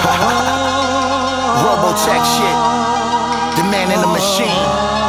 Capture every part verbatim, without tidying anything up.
Robotech shit. The man in the machine.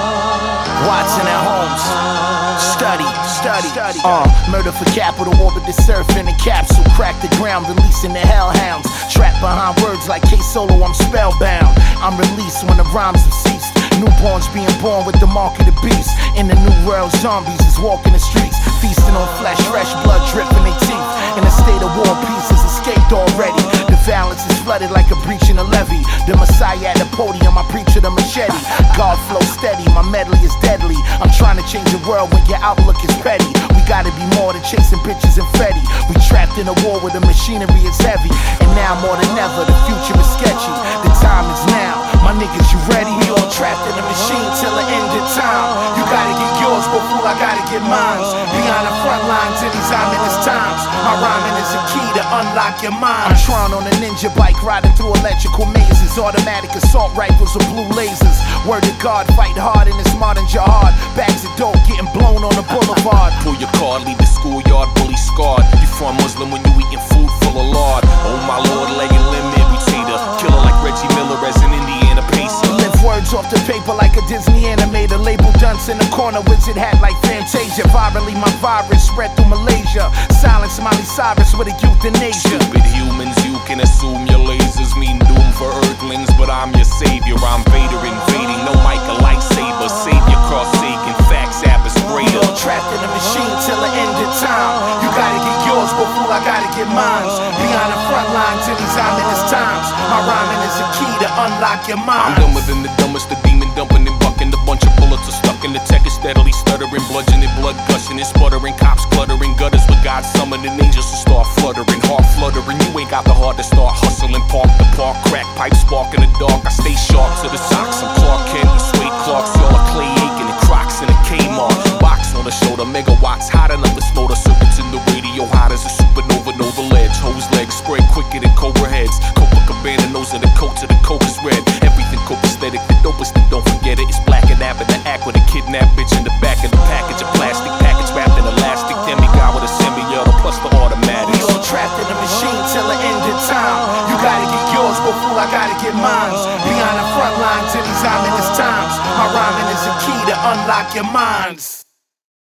Watson and Holmes. Study, study, study. Uh, murder for capital, orbit the surf in a capsule. Crack the ground, releasing the hellhounds. Trapped behind words like K-Solo, I'm spellbound. I'm released when the rhymes have ceased. Newborns being born with the mark of the beast. In the new world, zombies is walking the streets, feasting on flesh, fresh blood dripping their teeth. In a state of war, peace has escaped already. The violence is flooded like a breach in a levee. The Messiah at the podium, I preach with a machete. God flows steady, my medley is deadly. I'm trying to change the world when your outlook is petty. We gotta be more than chasing bitches and Fetty. We trapped in a war where the machinery is heavy. And now more than ever, the future is sketchy. The time is now. My niggas, you ready? We all trapped in the machine till the end of time. You gotta get yours, but fool, I gotta get mine. Beyond the front lines in these ominous times. My rhyming is a key to unlock your mind. I'm trying on a ninja bike, riding through electrical mazes. Automatic assault rifles with blue lasers. Word to God, fight hard in this modern jihad. Bags of dope getting blown on the boulevard. Pull your card, leave the schoolyard bully scarred. You front Muslim when you eating food full of lard. Oh my lord, leg and limb amputator. Killer like Reggie Miller as an Indiana pacer. Lift words off the paper like a Disney animator. Label dunce in the corner, wizard hat like Fantasia. Virally my virus spread through Malaysia. Silence Miley Cyrus with a euthanasia. Stupid humans, you can assume your lasers mean doom for earthlings, but I'm your savior. I'm Vader invading, no mic a lightsaber. Savior cross Sagan, facts app is greater. You're trapped in a machine till the end of time. You gotta get yours, but fool, I gotta get mine. Beyond the front lines in these ominous times. My rhyming is a key to unlock your mind. I'm dumber than the dumbest, the demon dumping and bucking. A bunch of bullets are stuck in the tech, is steadily stuttering, bludgeoning, blood gushing and sputtering. Cops cluttering, gutters with God summoning angels to start fluttering. Heart fluttering, you ain't got the heart to start hustling. Park the park, crack pipe spark in the dark. I stay sharp to the socks. I'm Clark Kent, the suede Clarks, y'all are Clay Aiken and Crocs in a Kmart. Box on the shoulder, megawatts hot enough to slow the circuits in the radio. Hot as a supernova, Nova ledge. Hose legs spray quicker than Cobra heads. Copacabana nose of the coat to the coke is red. Everything copacetic, the dopest, and don't forget it. It's black and app in the act with a kidnapped bitch in the back of the package. A plastic package wrapped in elastic. Demigod with a semi-auto plus the automatic. We all trapped in a machine till the end of time. You gotta get yours, but fool, I gotta get mine. Beyond the front lines in these ominous times. My rhyming is a key to unlock your minds.